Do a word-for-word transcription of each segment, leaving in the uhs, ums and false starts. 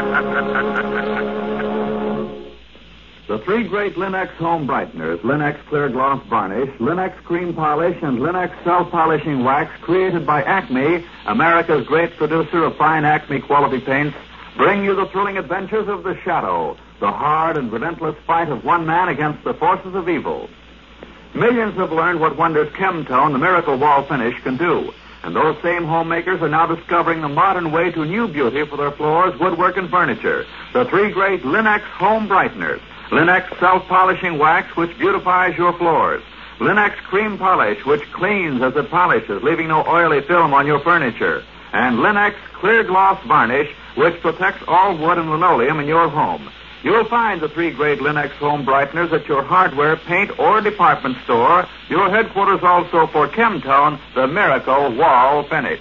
The three great Linex home brighteners, Linex Clear Gloss Varnish, Linex Cream Polish, and Linex Self-Polishing Wax, created by Acme, America's great producer of fine Acme quality paints, bring you the thrilling adventures of The Shadow, the hard and relentless fight of one man against the forces of evil. Millions have learned what wonders Chemtone, the miracle wall finish, can do. And those same homemakers are now discovering the modern way to new beauty for their floors, woodwork, and furniture. The three great Linex home brighteners. Linex Self-Polishing Wax, which beautifies your floors. Linex Cream Polish, which cleans as it polishes, leaving no oily film on your furniture. And Linex Clear Gloss Varnish, which protects all wood and linoleum in your home. You'll find the three great Linex home brighteners at your hardware, paint, or department store. Your headquarters also for Chemtone, the miracle wall finish.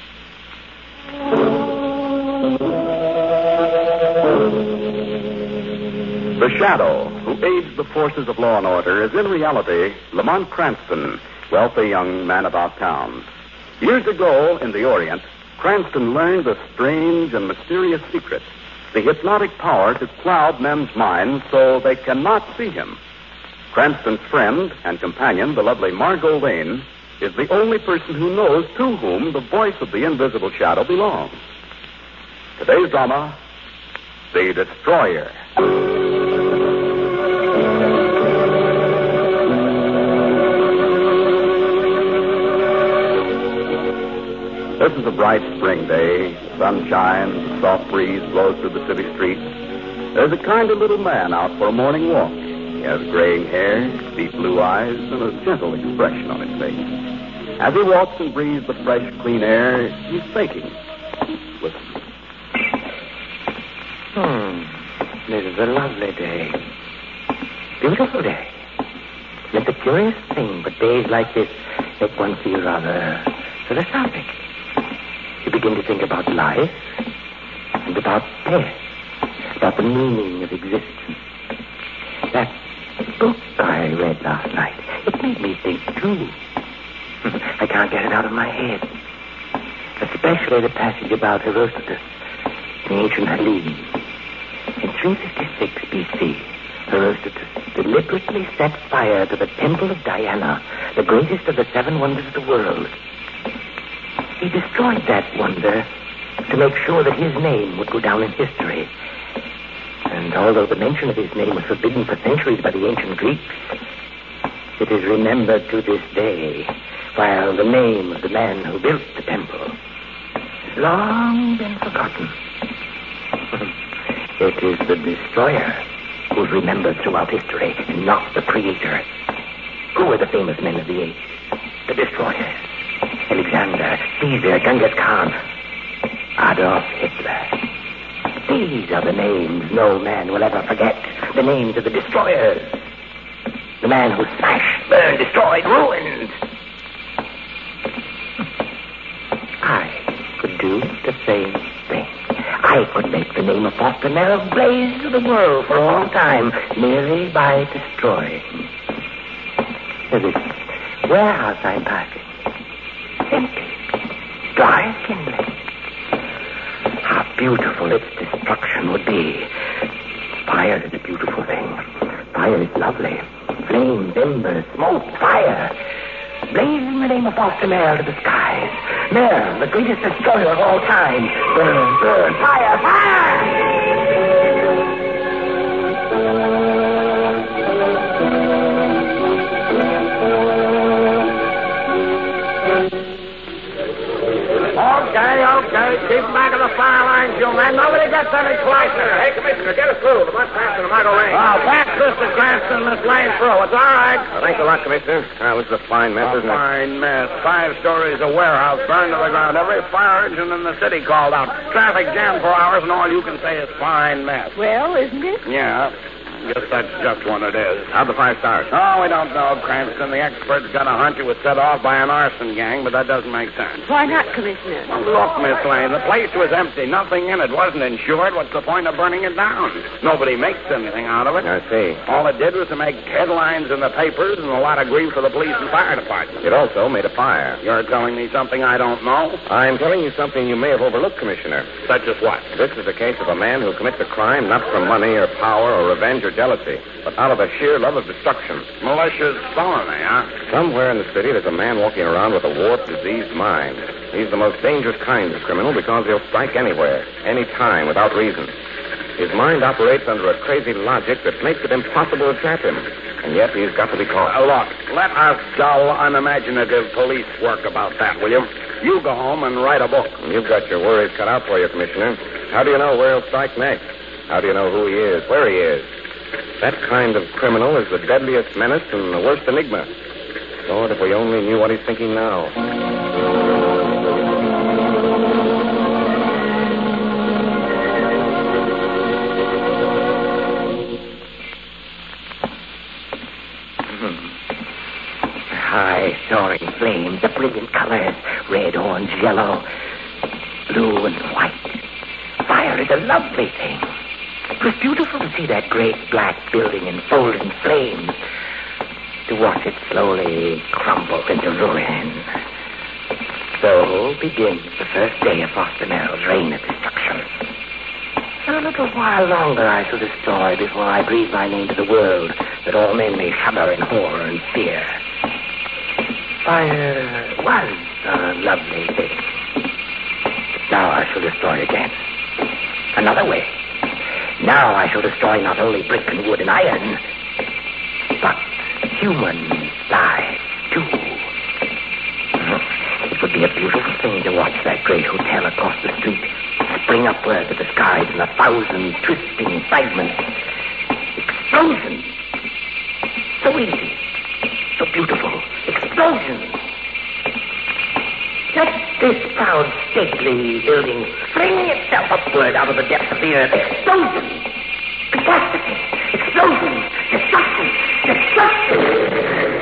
The Shadow, who aids the forces of law and order, is in reality Lamont Cranston, wealthy young man about town. Years ago, in the Orient, Cranston learned a strange and mysterious secret, the hypnotic power to cloud men's minds so they cannot see him. Cranston's friend and companion, the lovely Margot Lane, is the only person who knows to whom the voice of the invisible shadow belongs. Today's drama, The Destroyer. This is a bright spring day. The sun shines, a soft breeze blows through the city streets. There's a kind of little man out for a morning walk. He has graying hair, deep blue eyes, and a gentle expression on his face. As he walks and breathes the fresh, clean air, he's thinking. Listen. Hmm. This is a lovely day. Beautiful day. It's a curious thing, but days like this make one feel rather philosophic. You begin to think about life and about death, about the meaning of existence. That book I read last night, it made me think, too. I can't get it out of my head. Especially the passage about Herodotus, the ancient Hellenes. In three fifty-six B C, Herodotus deliberately set fire to the temple of Diana, the greatest of the seven wonders of the world. He destroyed that wonder to make sure that his name would go down in history. And although the mention of his name was forbidden for centuries by the ancient Greeks, it is remembered to this day, while the name of the man who built the temple has long been forgotten. It is the destroyer who's remembered throughout history, and not the creator. Who were the famous men of the age? The destroyers. Alexander, Caesar, Genghis Khan, Adolf Hitler. These are the names no man will ever forget. The names of the destroyers. The man who smashed, burned, destroyed, ruined. I could do the same thing. I could make the name of Foster Merrill blaze to the world for all time, merely by destroying. There's this warehouse I'm passing. Empty. Dry as kindling. How beautiful its destruction would be. Fire is a beautiful thing. Fire is lovely. Flames, embers, smoke, fire. Blaze in the name of Foster Merrill to the skies. Merrill, the greatest destroyer of all time. Burn, burn, fire, fire! Okay, okay. Keep back of the fire lines, you man. Nobody gets any closer. Hey, Commissioner, get us through. The bus passing the Margot Lane. Oh, pass Mister Cranston this lane through. It's all right. Well, thanks a lot, Commissioner. Well, this is a fine mess, a isn't it? fine mess. Five stories of warehouse burned to the ground. Every fire engine in the city called out. Traffic jammed for hours, and all you can say is fine mess. Well, isn't it? Yeah. Guess that's just what it is. How'd the fire start? Oh, we don't know, Cranston. The experts got a hunch it was set off by an arson gang, but that doesn't make sense. Why not, Commissioner? Well, look, Miss Lane, the place was empty. Nothing in it. Wasn't insured. What's the point of burning it down? Nobody makes anything out of it. I see. All it did was to make headlines in the papers and a lot of grief for the police and fire department. It also made a fire. You're telling me something I don't know? I'm telling you something you may have overlooked, Commissioner. Such as what? This is the case of a man who commits a crime not for money or power or revenge or jealousy, but out of a sheer love of destruction. Malicious felony, huh? Somewhere in the city, there's a man walking around with a warped, diseased mind. He's the most dangerous kind of criminal because he'll strike anywhere, any time, without reason. His mind operates under a crazy logic that makes it impossible to trap him. And yet he's got to be caught. Uh, look, let us dull, unimaginative police work about that, will you? You go home and write a book. You've got your worries cut out for you, Commissioner. How do you know where he'll strike next? How do you know who he is, where he is? That kind of criminal is the deadliest menace and the worst enigma. Lord, if we only knew what he's thinking now. High soaring flames, the brilliant colors, red, orange, yellow, blue, and white. Fire is a lovely thing. It was beautiful to see that great black building enfolded in flames, to watch it slowly crumble into ruin. So begins the first day of Foster Merrill's reign of destruction. And a little while longer I shall destroy before I breathe my name to the world, that all men may shudder in horror and fear. Fire was a lovely thing. Now I shall destroy again. Another way. Now I shall destroy not only brick and wood and iron, but human lives, too. It would be a beautiful thing to watch that great hotel across the street spring upward to the skies in a thousand twisting fragments. Explosions. So easy. So beautiful. Explosions. Just this proud, stately building flinging itself upward out of the depths of the earth. Explosions. Catastrophe. Explosions. Destruction. Destruction.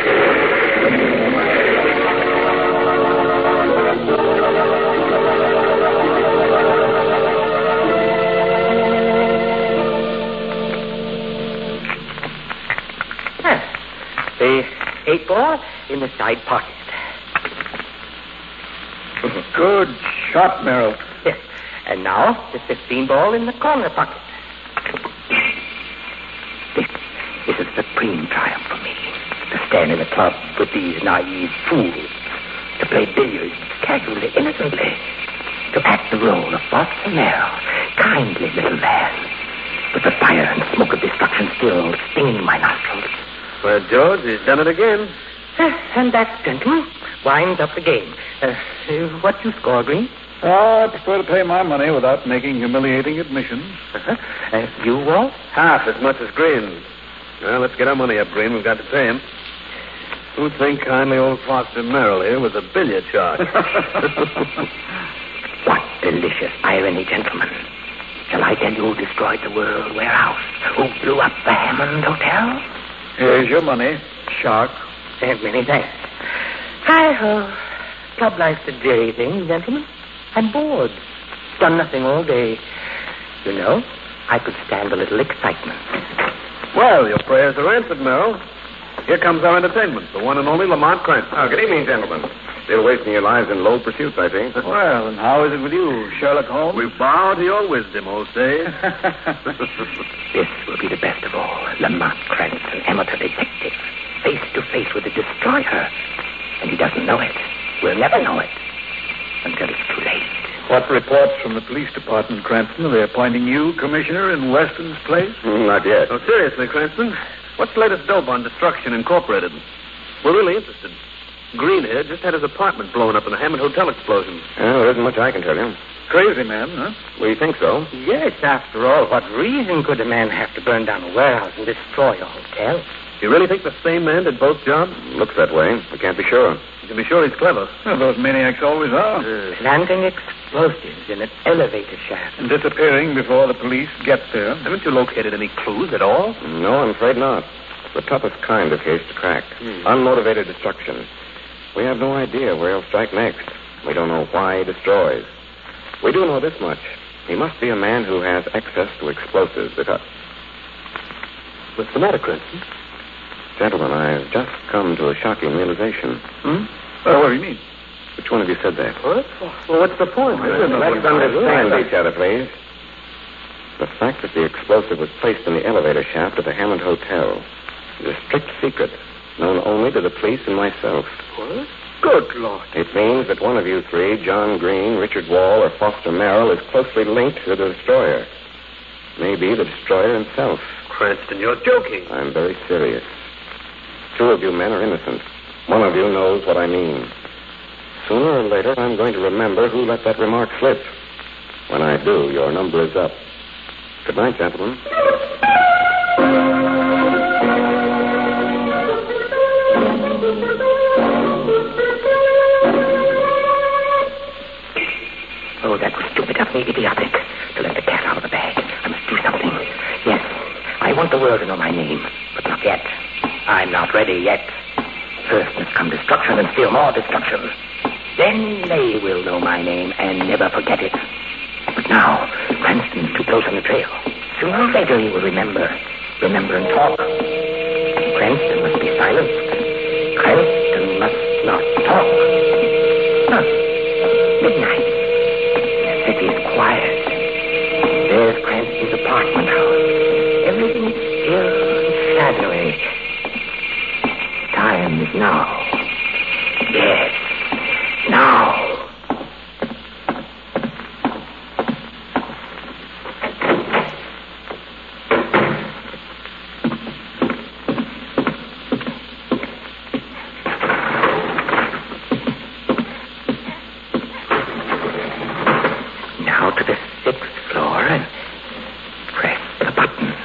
The eight ball in the side pocket. Good shot, Merrill. Yes. And now the fifteen ball in the corner pocket. This is a supreme triumph for me. To stand in a club with these naive fools. To play billiards casually, innocently. To act the role of Foster Merrill, kindly little man, with the fire and smoke of destruction still stinging my nostrils. Well, George, he's done it again. And that, gentlemen, winds up the game. Uh, what you score, Green? Oh, I prefer to pay my money without making humiliating admissions. Uh-huh. Uh, you, Walt? Half as much as Green. Well, let's get our money up, Green. We've got to pay him. Who'd think kindly old Foster Merrill here was a billiard shark? What delicious irony, gentlemen. Shall I tell you who destroyed the World Warehouse? Who blew up the Hammond Hotel? Here's your money, shark. Uh, many thanks. Hi ho. Club life's a dreary thing, gentlemen. I'm bored. Done nothing all day. You know, I could stand a little excitement. Well, your prayers are answered, Merrill. Here comes our entertainment, the one and only Lamont Cranston. Oh, good evening, gentlemen. Still wasting your lives in low pursuits, I see. Well, and how is it with you, Sherlock Holmes? We bow to your wisdom, old sage. This will be the best of all. Lamont Cranston, amateur detective, face to face with the destroyer. And he doesn't know it. We'll never know it until it's too late. What reports from the police department, Cranston? Are they appointing you commissioner in Weston's place? Mm, not yet. Oh, seriously, Cranston, what's the latest dope on Destruction Incorporated? We're really interested. Green here just had his apartment blown up in the Hammond Hotel explosion. Well, there isn't much I can tell you. Crazy man, huh? Well, you think so? Yes, after all, what reason could a man have to burn down a warehouse and destroy a hotel? You really think the same man did both jobs? Looks that way. We can't be sure. You can be sure he's clever. Well, those maniacs always are. Uh, planting explosives in an elevator shaft. And disappearing before the police get there. Haven't you located any clues at all? No, I'm afraid not. It's the toughest kind of case to crack. Hmm. Unmotivated destruction. We have no idea where he'll strike next. We don't know why he destroys. We do know this much. He must be a man who has access to explosives because... What's the matter, Cranston? Gentlemen, I've just come to a shocking realization. Hmm? Well, what do you mean? Which one of you said that? What? Well, what's the point? Let's understand each other, please. The fact that the explosive was placed in the elevator shaft of the Hammond Hotel is a strict secret, known only to the police and myself. What? Good Lord. It means that one of you three, John Green, Richard Wall, or Foster Merrill, is closely linked to the destroyer. Maybe the destroyer himself. Cranston, you're joking. I'm very serious. Two of you men are innocent. One of you knows what I mean. Sooner or later, I'm going to remember who let that remark slip. When I do, your number is up. Good night, gentlemen. Oh, that was stupid of me, idiotic, to let the cat out of the bag. I must do something. Yes, I want the world to know my name, but not yet. I'm not ready yet. First must come destruction and still more destruction. Then they will know my name and never forget it. But now, Cranston's too close on the trail. Sooner or later he will remember. Remember and talk. Cranston must be silenced. Cranston must not talk. Huh. Midnight. The city is quiet. There's Cranston's apartment house. Everything is still and shadowy. Time is now. Yes, now. Now to the sixth floor and press the button.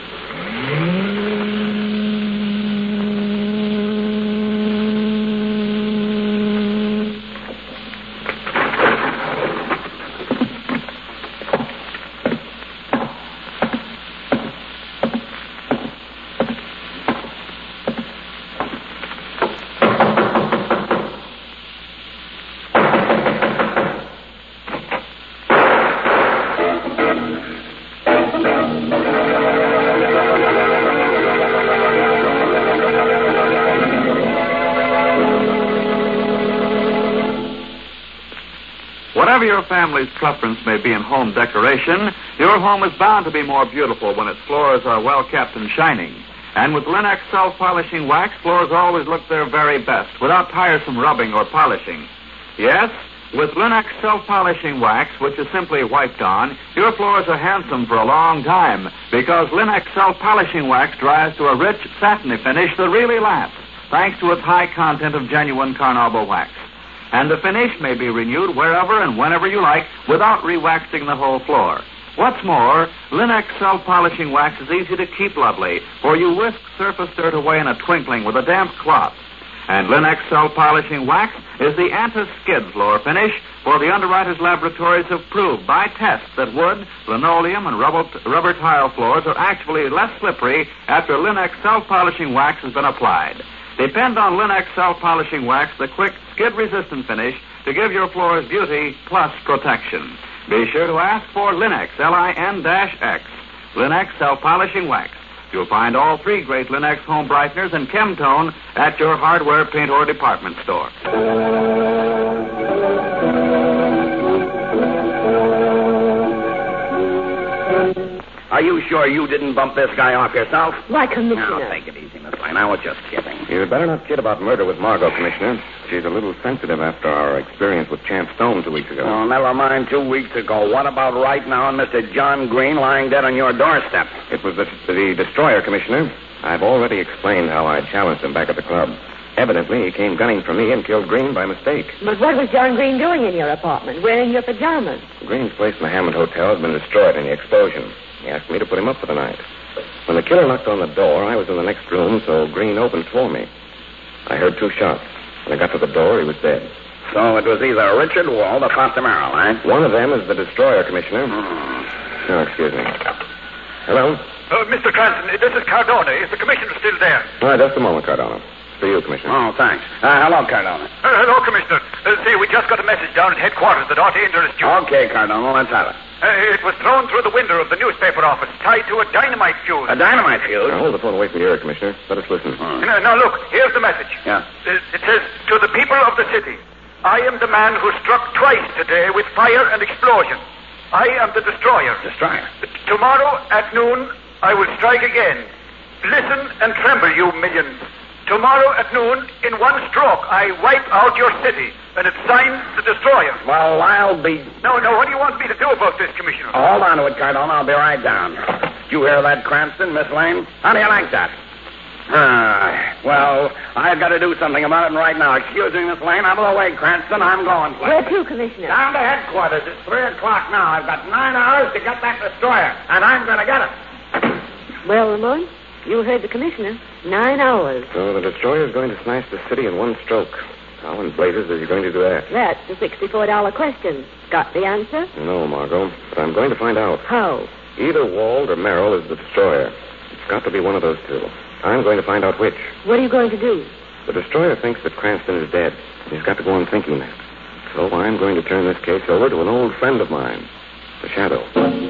Whatever your family's preference may be in home decoration, your home is bound to be more beautiful when its floors are well kept and shining. And with Linux self-polishing wax, floors always look their very best without tiresome rubbing or polishing. Yes, with Linux self-polishing wax, which is simply wiped on, your floors are handsome for a long time because Linux self-polishing wax dries to a rich, satiny finish that really lasts, thanks to its high content of genuine carnauba wax. And the finish may be renewed wherever and whenever you like without re-waxing the whole floor. What's more, Linux self-polishing wax is easy to keep lovely, for you whisk surface dirt away in a twinkling with a damp cloth. And Linux self-polishing wax is the anti-skid floor finish, for the underwriters' laboratories have proved by tests that wood, linoleum, and rubber, rubber tile floors are actually less slippery after Linux self-polishing wax has been applied. Depend on Linux self-polishing wax, the quick, skid-resistant finish, to give your floors beauty plus protection. Be sure to ask for Linux, L I N X, Linux self-polishing wax. You'll find all three great Linux home brighteners and Chemtone at your hardware, paint, or department store. Are you sure you didn't bump this guy off yourself? Why, Commissioner? Now, take it easy, Miss Lane. I was just kidding. You'd better not kid about murder with Margot, Commissioner. She's a little sensitive after our experience with Champ Stone two weeks ago. Oh, never mind two weeks ago. What about right now and Mister John Green lying dead on your doorstep? It was the, the destroyer, Commissioner. I've already explained how I challenged him back at the club. Evidently, he came gunning for me and killed Green by mistake. But what was John Green doing in your apartment, wearing your pajamas? Green's place in the Hammond Hotel has been destroyed in the explosion. He asked me to put him up for the night. When the killer knocked on the door, I was in the next room, so Green opened for me. I heard two shots. When I got to the door, he was dead. So it was either Richard Wald or Foster Merrill, eh? One of them is the destroyer, Commissioner. Hmm. Oh, excuse me. Hello? Uh, Mister Cranston, this is Cardona. Is the commissioner still there? All right, just a moment, Cardona. For you, Commissioner. Oh, thanks. Uh, hello, Cardona. Uh, hello, Commissioner. Uh, see, we just got a message down at headquarters that ought to interest you. Okay, Cardona, let's have it. Uh, it was thrown through the window of the newspaper office, tied to a dynamite fuse. A dynamite fuse? Now, hold the phone away from your ear, Commissioner. Let us listen. Hmm. Now, now, look, here's the message. Yeah. Uh, it says, to the people of the city, I am the man who struck twice today with fire and explosion. I am the destroyer. Destroyer? Uh, tomorrow at noon, I will strike again. Listen and tremble, you millions. Tomorrow at noon, in one stroke, I wipe out your city, and it's signed the destroyer. Well, I'll be... No, no, what do you want me to do about this, Commissioner? Oh, hold on to it, Cardona. I'll be right down. You hear that, Cranston, Miss Lane? How do you like that? Ah, well, I've got to do something about it right now. Excuse me, Miss Lane. Out of the way, Cranston. I'm going. Where to, Commissioner? Down to headquarters. It's three o'clock now. I've got nine hours to get that destroyer, and I'm going to get it. Well, Lamont, you heard the commissioner. Nine hours. So the destroyer's going to smash the city in one stroke. How in blazes is he going to do that? That's the sixty-four dollar question. Got the answer? No, Margot, but I'm going to find out. How? Either Wald or Merrill is the destroyer. It's got to be one of those two. I'm going to find out which. What are you going to do? The destroyer thinks that Cranston is dead. He's got to go on thinking that. So I'm going to turn this case over to an old friend of mine, the Shadow.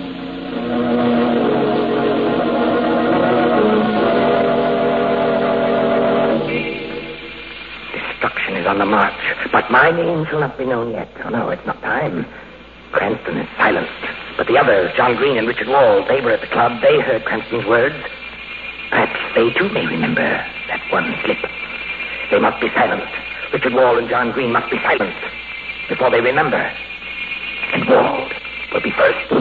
Destruction is on the march, but my name shall not be known yet. Oh, no, it's not time. Cranston is silenced. But the others, John Green and Richard Wald, they were at the club. They heard Cranston's words. Perhaps they, too, may remember that one slip. They must be silenced. Richard Wald and John Green must be silenced before they remember. And Wald will be first.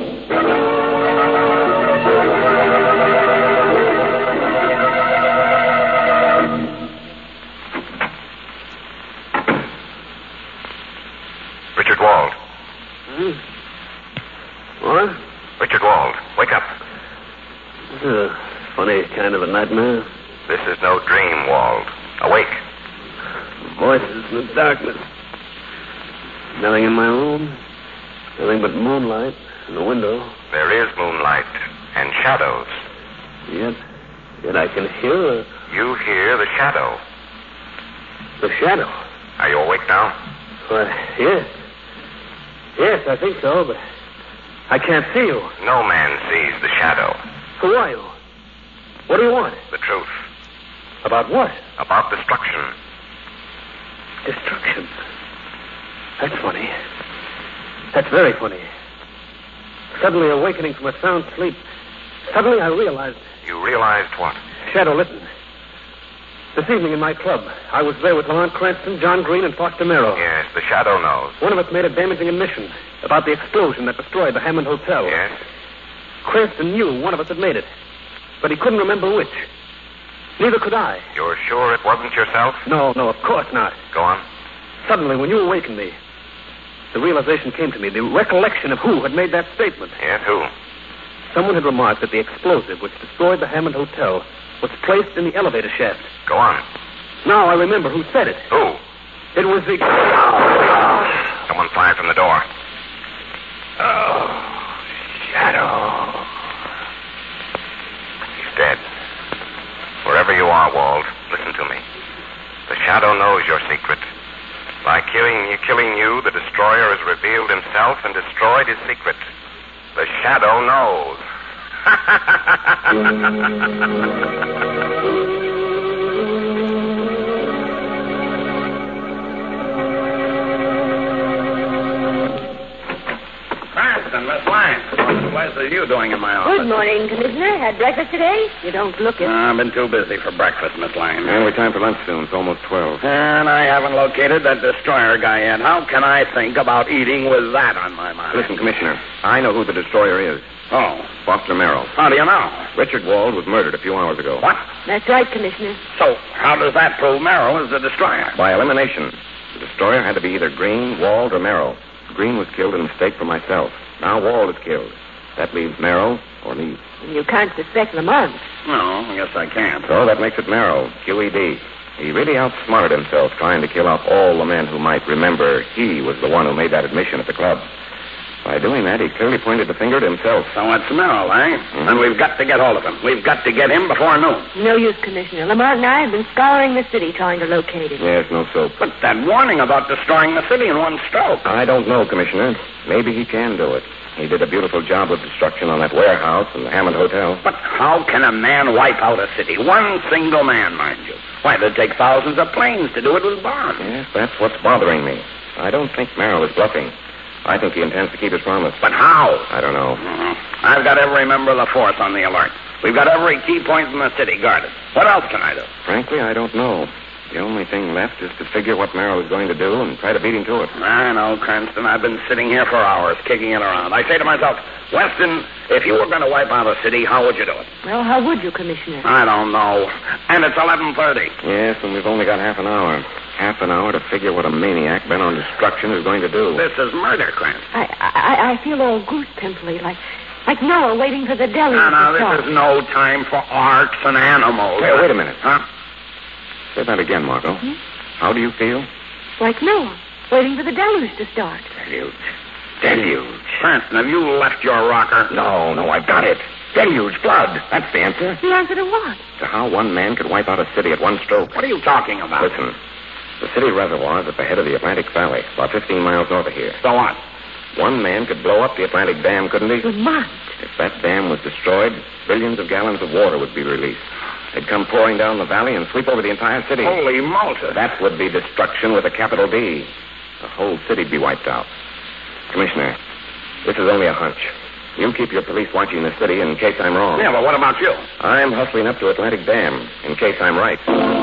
Richard Wald. Hmm? What? Richard Wald, wake up. This is a funny kind of a nightmare. This is no dream, Wald. Awake. Voices in the darkness. Nothing in my room. Nothing but moonlight in the window. There is moonlight and shadows. Yet, yet I can hear a... You hear the shadow. the shadow. Are you awake now? Why, yes. Yes, I think so, but I can't see you. No man sees the shadow. Who are you? What do you want? The truth. About what? About destruction. Destruction. That's funny. That's very funny. Suddenly awakening from a sound sleep, suddenly I realized... You realized what? Shadow, listen. This evening in my club, I was there with Lamont Cranston, John Green, and Foster Merrill. Yes, the shadow knows. One of us made a damaging admission about the explosion that destroyed the Hammond Hotel. Yes? Cranston knew one of us had made it, but he couldn't remember which. Neither could I. You're sure it wasn't yourself? No, no, of course not. Go on. Suddenly, when you awakened me, the realization came to me, the recollection of who had made that statement. Yes, who? Someone had remarked that the explosive which destroyed the Hammond Hotel was placed in the elevator shaft. Go on. Now I remember who said it. Who? It was the... Someone fired from the door. Oh, Shadow. He's dead. Wherever you are, Wald, listen to me. The shadow knows your secret. By killing, killing you, the destroyer has revealed himself and destroyed his secret. The shadow knows. Cranston, Miss Lang. What are you doing in my office? Good morning, Commissioner. Had breakfast today? You don't look it. Uh, I've been too busy for breakfast, Miss Lane. And we're time for lunch soon. It's almost twelve. And I haven't located that destroyer guy yet. How can I think about eating with that on my mind? Listen, Commissioner, I know who the destroyer is. Oh. Foster Merrill. How do you know? Richard Wald was murdered a few hours ago. What? That's right, Commissioner. So, how does that prove Merrill is the destroyer? By elimination. The destroyer had to be either Green, Wald, or Merrill. Green was killed in mistake for myself. Now Wald is killed. That leaves Merrill or me. You can't suspect Lamont. No, I guess I can't. So that makes it Merrill, Q E D. He really outsmarted himself trying to kill off all the men who might remember he was the one who made that admission at the club. By doing that, he clearly pointed the finger at himself. So it's Merrill, eh? Mm-hmm. And we've got to get hold of him. We've got to get him before noon. No use, Commissioner. Lamont and I have been scouring the city trying to locate him. Yes, no soap. But that warning about destroying the city in one stroke. I don't know, Commissioner. Maybe he can do it. He did a beautiful job of destruction on that warehouse and the Hammond Hotel. But how can a man wipe out a city? One single man, mind you. Why, it'd take thousands of planes to do it with bombs. Yes, that's what's bothering me. I don't think Merrill is bluffing. I think he intends to keep his promise. But how? I don't know. Mm-hmm. I've got every member of the force on the alert. We've got every key point in the city guarded. What else can I do? Frankly, I don't know. The only thing left is to figure what Merrill is going to do and try to beat him to it. I know, Cranston. I've been sitting here for hours, kicking it around. I say to myself, Weston, if you were going to wipe out a city, how would you do it? Well, how would you, Commissioner? I don't know. And it's eleven thirty. Yes, and we've only got half an hour. Half an hour to figure what a maniac bent on destruction is going to do. This is murder, Cranston. I I, I feel all goose pimply, like like Noah waiting for the deluge. No, no, to start. this is no time for arks and animals. Hey, wait a minute. Huh? Say that again, Margot. Hmm? How do you feel? Like Noah waiting for the deluge to start. Deluge. Deluge. Cranston, have you left your rocker? No, no, I've got it. Deluge, flood. That's the answer. The answer to what? To how one man could wipe out a city at one stroke. What are you talking about? Listen, the city reservoir is at the head of the Atlantic Valley, about fifteen miles north of here. So what? One man could blow up the Atlantic Dam, couldn't he? Lamont. If that dam was destroyed, billions of gallons of water would be released. They'd come pouring down the valley and sweep over the entire city. Holy Malta. That would be destruction with a capital D. The whole city'd be wiped out. Commissioner, this is only a hunch. You keep your police watching the city in case I'm wrong. Yeah, but what about you? I'm hustling up to Atlantic Dam in case I'm right.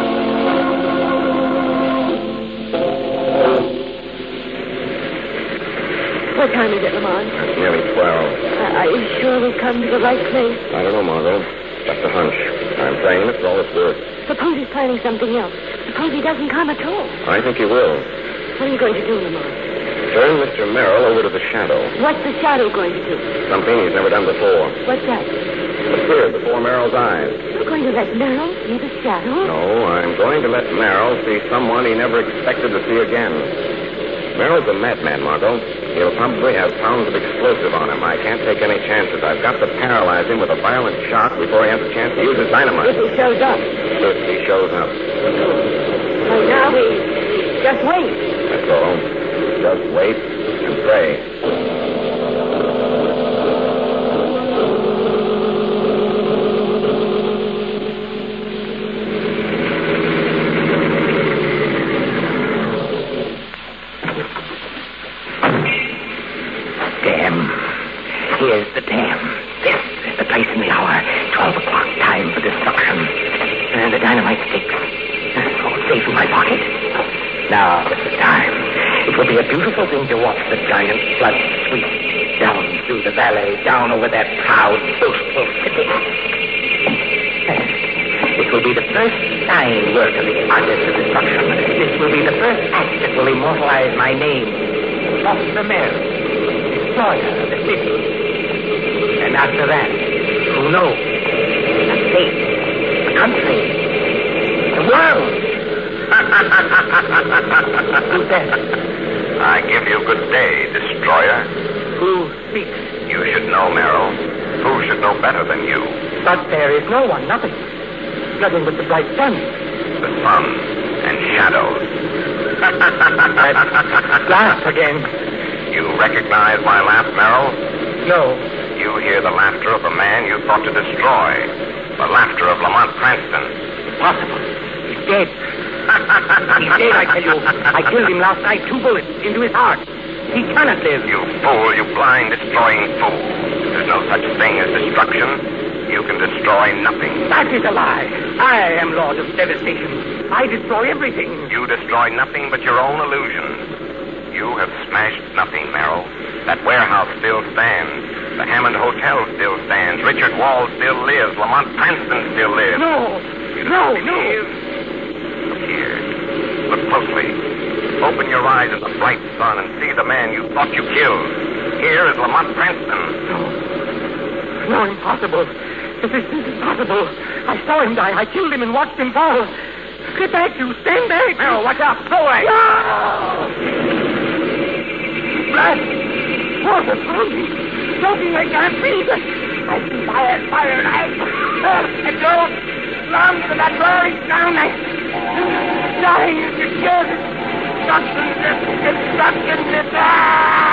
What time is it, Lamont? It's nearly twelve. Uh, are you sure we'll come to the right place? I don't know, Margot. Just a hunch. I'm saying it for all it's worth. Suppose he's planning something else. Suppose he doesn't come at all. I think he will. What are you going to do, Lamont? Turn Mister Merrill over to the Shadow. What's the Shadow going to do? Something he's never done before. What's that? Appear before Merrill's eyes. You're going to let Merrill see the Shadow? No, I'm going to let Merrill see someone he never expected to see again. Merrill's a madman, Margot. He'll probably have pounds of explosive on him. I can't take any chances. I've got to paralyze him with a violent shock before he has a chance to use his dynamite. If he shows up. If he shows up. Right now, we just wait. That's all. Just wait and pray. Here's the dam. This is the place in the hour. Twelve o'clock, time for destruction. And the dynamite sticks. All safe in my pocket. Now is the time. It will be a beautiful thing to watch the giant flood sweep down through the valley, down over that proud, boastful city. It will be the first sign work of the artist of destruction. This will be the first act that will immortalize my name. Foster Merrill, destroyer of the city. And after that, who knows? The state, the country, the world. Who's that? I give you good day, destroyer. Who speaks? You should know, Merrill. Who should know better than you? But there is no one, nothing. Nothing but the bright sun. The sun and shadows. That laugh again. You recognize my laugh, Merrill? No. You hear the laughter of the man you thought to destroy. The laughter of Lamont Cranston. Impossible. He's dead. He's dead, I tell you. I killed him last night, two bullets into his heart. He cannot live. You fool, you blind, destroying fool. There's no such thing as destruction. You can destroy nothing. That is a lie. I am Lord of Devastation. I destroy everything. You destroy nothing but your own illusion. You have smashed nothing, Merrill. That warehouse still stands. The Hammond Hotel still stands. Richard Wall still lives. Lamont Cranston still lives. No. You no, don't no. believe? Look here. Look closely. Open your eyes at the bright sun and see the man you thought you killed. Here is Lamont Cranston. No. No, impossible. This is impossible. I saw him die. I killed him and watched him fall. Get back, you. Stand back. Merrill, watch out. Go away. No! Blood. Water from me. Choking, I can't breathe. I see fire, fire, and I... Uh, I don't... Long to that roaring sound, I... Dying is the cure. Destruction, destruction, destruction.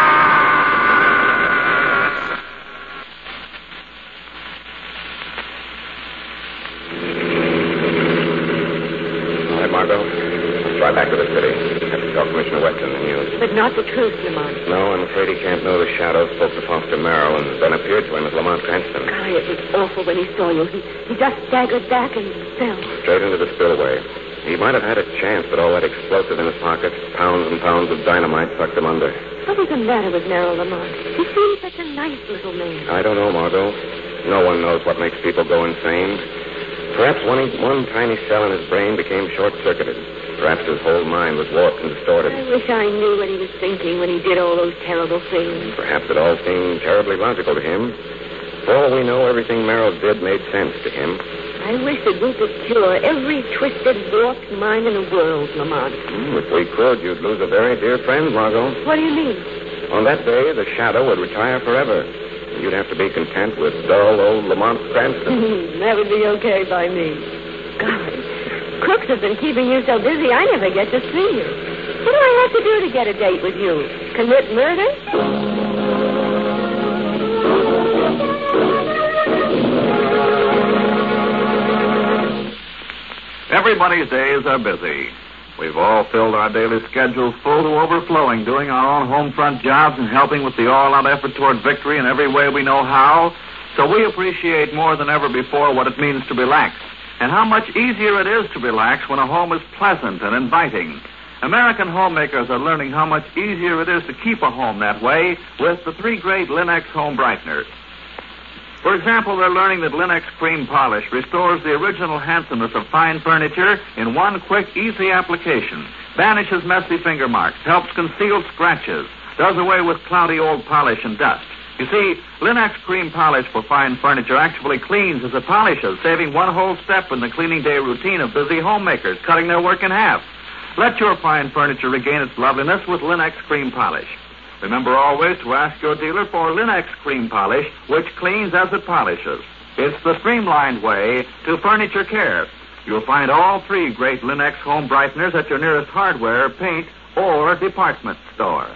Margot, let's fly back to the city. Have to tell Commissioner Weston the news. But not the truth, Lamont. No, I'm afraid he can't know the Shadow spoke to Foster Merrill and then appeared to him as Lamont Cranston. Golly, it was awful when he saw you. He, he just staggered back and fell. Straight into the spillway. He might have had a chance, but all that explosive in his pocket, pounds and pounds of dynamite, sucked him under. What was the matter with Merrill, Lamont? He seemed such a nice little man. I don't know, Margot. No one knows what makes people go insane. Perhaps one, one tiny cell in his brain became short-circuited. Perhaps his whole mind was warped and distorted. I wish I knew what he was thinking when he did all those terrible things. Perhaps it all seemed terribly logical to him. For all we know, everything Merrill did made sense to him. I wish that we could cure every twisted, warped mind in the world, Lamont. Mm, if we could, you'd lose a very dear friend, Margot. What do you mean? On that day, the Shadow would retire forever. You'd have to be content with dull old Lamont Cranston. That would be okay by me. Golly, crooks have been keeping you so busy, I never get to see you. What do I have to do to get a date with you? Commit murder? Everybody's days are busy. We've all filled our daily schedules full to overflowing, doing our own home front jobs and helping with the all-out effort toward victory in every way we know how. So we appreciate more than ever before what it means to relax, and how much easier it is to relax when a home is pleasant and inviting. American homemakers are learning how much easier it is to keep a home that way with the three great Linux home brighteners. For example, they're learning that Linux Cream Polish restores the original handsomeness of fine furniture in one quick, easy application, banishes messy finger marks, helps conceal scratches, does away with cloudy old polish and dust. You see, Linux Cream Polish for fine furniture actually cleans as it polishes, saving one whole step in the cleaning day routine of busy homemakers, cutting their work in half. Let your fine furniture regain its loveliness with Linux Cream Polish. Remember always to ask your dealer for Linux Cream Polish, which cleans as it polishes. It's the streamlined way to furniture care. You'll find all three great Linux home brighteners at your nearest hardware, paint, or department store.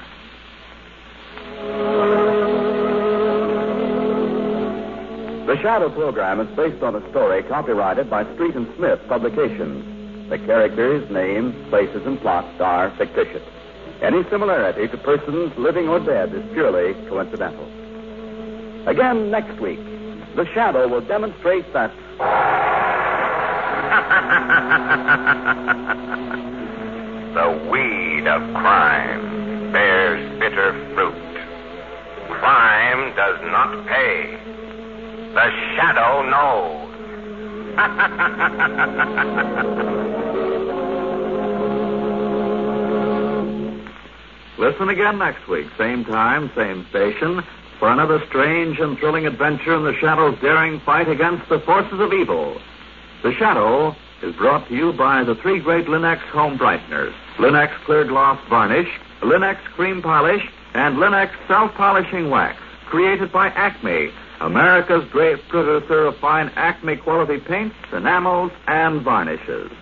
The Shadow program is based on a story copyrighted by Street and Smith Publications. The characters, names, places, and plots are fictitious. Any similarity to persons living or dead is purely coincidental. Again next week, the Shadow will demonstrate that... The weed of crime bears bitter fruit. Crime does not pay. The Shadow knows. Listen again next week, same time, same station, for another strange and thrilling adventure in the Shadow's daring fight against the forces of evil. The Shadow is brought to you by the three great Linux home brighteners, Linux Clear Gloss Varnish, Linux Cream Polish, and Linux Self-Polishing Wax, created by Acme, America's great producer of fine Acme quality paints, enamels, and varnishes.